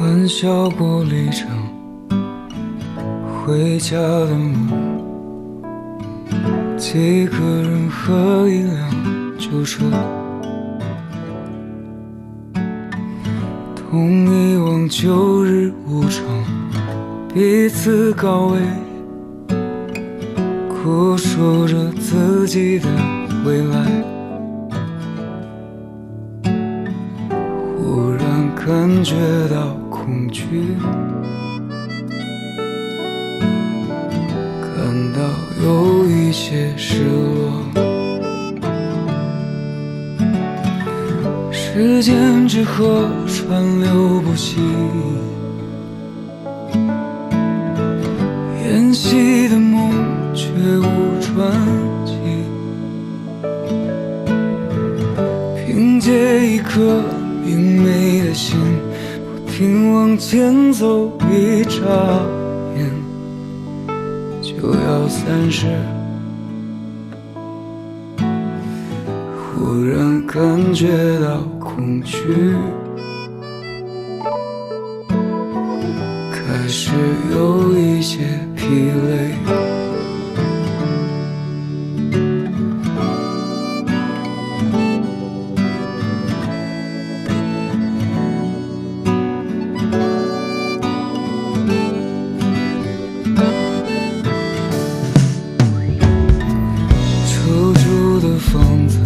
欢笑过离场，回家的梦，几个人和一辆旧车，同遗忘旧日无常，彼此告慰，哭说着自己的未来。忽然感觉到恐惧，感到有一些失落。时间之河川流不息，沿袭的梦却无传奇。凭借一颗明媚的心，不停往前走，一眨眼就要30。忽然感觉到恐惧，开始有一些疲累。出租的房子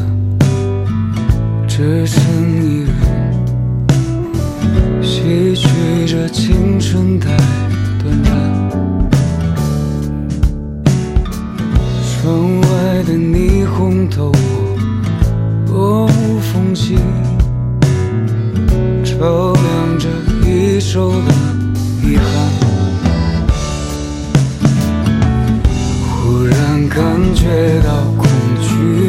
只剩一人，吸取着青春太短暂。窗外的霓虹透过落无缝隙，照亮着一手的遗憾。忽然感觉到恐惧，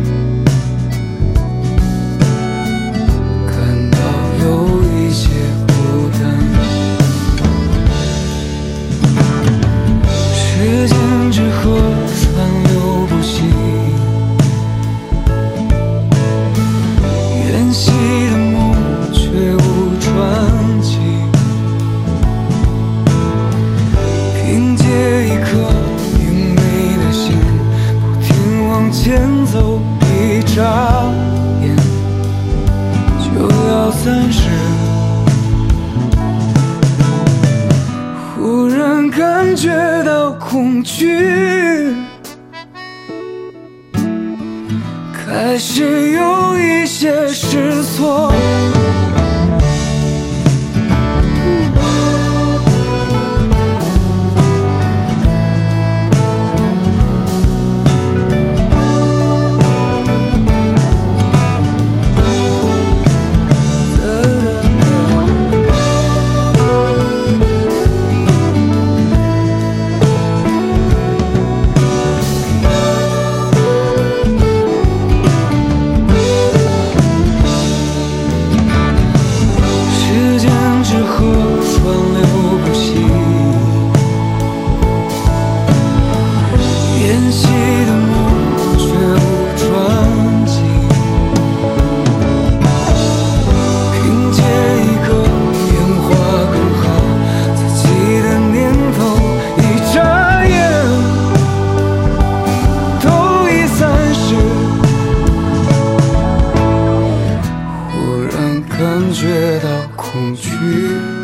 时间之河川流不息，沿袭的梦却无传奇。凭借一颗明媚的心，不停往前走，一眨眼就要30。忽然感觉到恐惧，开始有一些失措。沿袭的梦却无传奇，凭借一个烟花刚好自己的念头，一眨眼都已30。忽然感觉到恐惧。